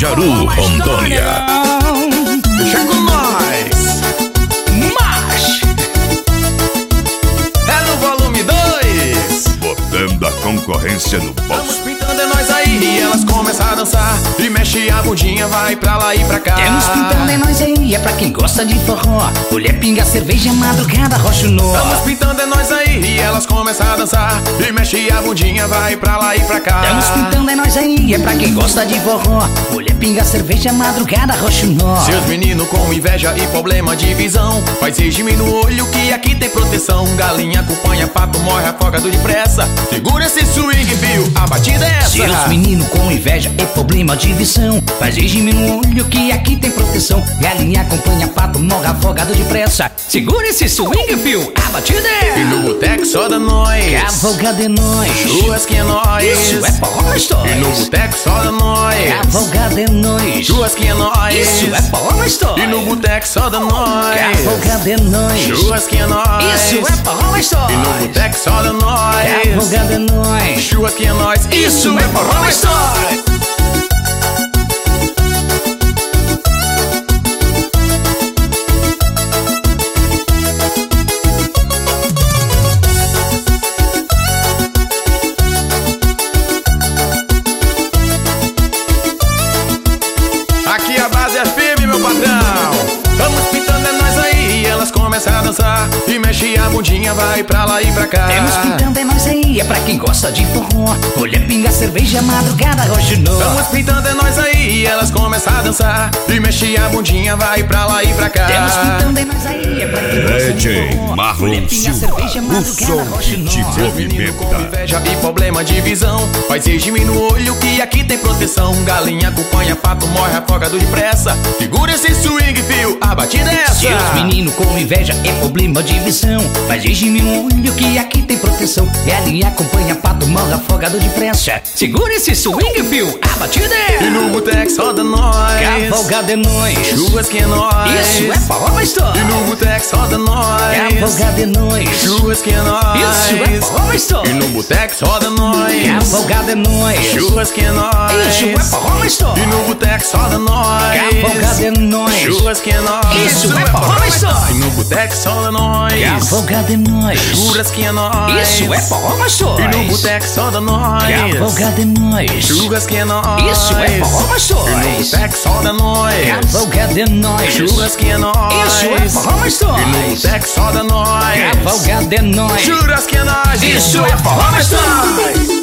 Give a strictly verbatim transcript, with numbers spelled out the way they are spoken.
Caruaru, Rondônia. Deixa com nós. Mas é no volume dois. Botando a concorrência no Vamos bolso. pintando é nós aí e elas começam a dançar. E mexe a bundinha, vai pra lá e pra cá. Temos pintando é nós aí, é pra quem gosta de forró. Mulher pinga, cerveja, madrugada, rocha no. Vamos pintando é nós aí e elas começam a dançar. E mexe a bundinha, vai pra lá e pra cá. Temos pintando é nós aí, é pra quem gosta de forró. Mulher pinga, cerveja, madrugada, rocha no. Seus meninos com inveja e problema de visão, faz regime no olho que aqui tem proteção. Galinha acompanha, pato morre afogado depressa. Segura esse swing, viu? A batida é essa. Seus meninos com inveja e problema de visão, faz regime no olho que aqui tem proteção. Galinha acompanha, pato morre afogado depressa. Segura esse swing, fio, a batida é. E no boteco só da nós, Cavalgada é nós. churrasquinha é nós. Isso é forró, história. E no boteco só da nós, Cavalgada é nós. churrasquinha é nós. Isso é forró, história. E no boteco só da nós, Cavalgada é nós. churrasquinha é nós. Isso é forró, história. E no boteco só da nós, Cavalgada é nós. churrasquinha é nós. Isso é forró, história. Aqui a base é firme, meu patrão. Vamos pintando é nós aí, elas começam a dançar. E mexe a bundinha, vai pra lá e pra cá. Temos pintando é nós aí, é pra quem gosta de forró. Mulher pinga, cerveja, madrugada, rocha no. Vamos pintando é nós aí, elas começam a dançar. E mexe a bundinha, vai pra lá e pra cá. Temos pintando é nós aí, é pra quem gosta de D J forró. Marlon Mulher pinga, Silva, cerveja, o madrugada, som rocha que te no. Seu menino com movimenta. inveja e problema de visão, faz regime no olho que aqui tem proteção. Galinha acompanha, pato morre afogado depressa. Segura esse swing, fio, a batida é essa. Seus meninos com inveja e problema de visão, faz regime no olho que aqui tem proteção. Galinha acompanha, pato morre afogado depressa. Segura esse swing, fio, a batida é. E no boteco só da nós, Cavalgada é nós. churrasquinha é nós. Isso é forró, história. E no boteco só da nós, Cavalgada é nós. churrasquinha é nós. Isso é forró, E história. no boteco só da nós, Cavalgada é nós. churrasquinha é nós. Isso é forró, E história. no boteco só da nós, Cavalgada é nós. churrasquinha é nós. Isso é forró, história. E no boteco só da nós, Cavalgada é nós. churrasquinha é nós. Isso é forró, E história. no boteco só da nós, Cavalgada é nós. churrasquinha é nós. Isso é forró, E história. no boteco só da nós, Cavalgada é nós. churrasquinha é nós. Isso é forró, história. E no boteco só da nós, Cavalgada é nós. churrasquinha é nós. Isso é forró, história.